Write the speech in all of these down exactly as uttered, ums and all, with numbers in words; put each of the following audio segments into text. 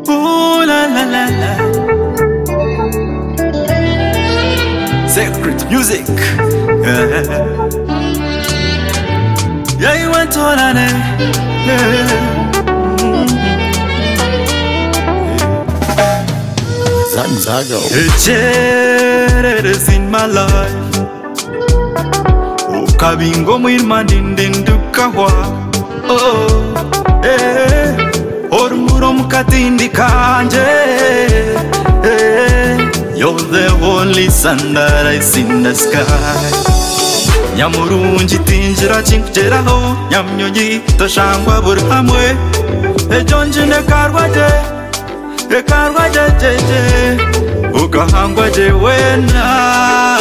Ooh la la la la. Secret music. Yeah, yeah, you went on and yeah. Zanzago. A chair is in my life. Ukabingo mwirmandindindukawa. Oh, eh, ormuro mukatindi kanje. Eh, you're the only sun that I see in the sky. Nyamurungi tinjira chinkujeraho, nyamnyonyi toshangwa buri hamwe. Ejonji nekarwaje, ekarwaje jeje, ukahangwa je wena.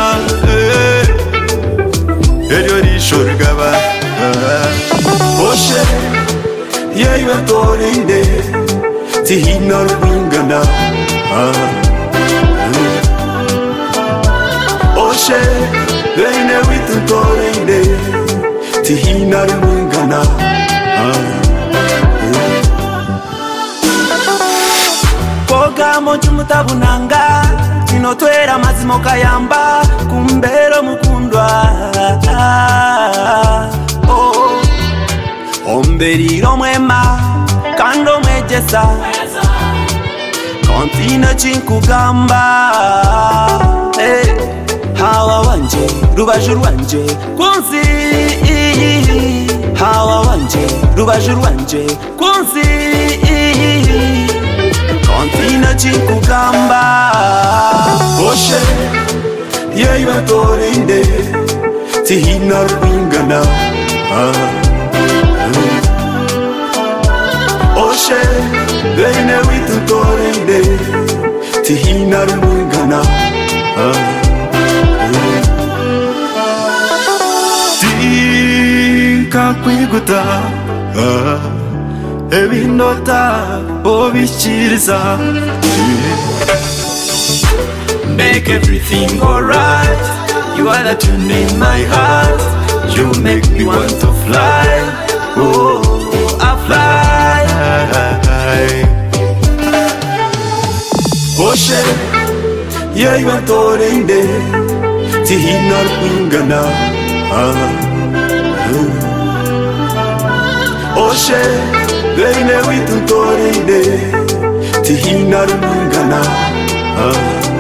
Eryo risho rigaba. Oshe, yewe torinde, tihina rwingana. Oshe, bene witu torinde, tihina rwingana. Koga moju mutabunanga, tinotwera mazimo kayamba, kumbero mukundwa. Oh, omberiro mwema, kando mwejesa, kontina chinkugamba. Hey, hawa wanje, rubaju rwanje, kunzi. Hawa wanje, rubaju rwanje, kunzi. Kontina chinkugamba. Oshe, yewe torinde, tihina rwingana. Oshe, bene witu torinde, tihina rwingana. Tinka kwiguta, ebinota obishiriza. Make everything alright. You are the tune in my heart. You make me want to fly. Oh, I fly. Oshe, yewe torinde, tihina rwingana. Oshe, bene witu torinde, tihina rwingana.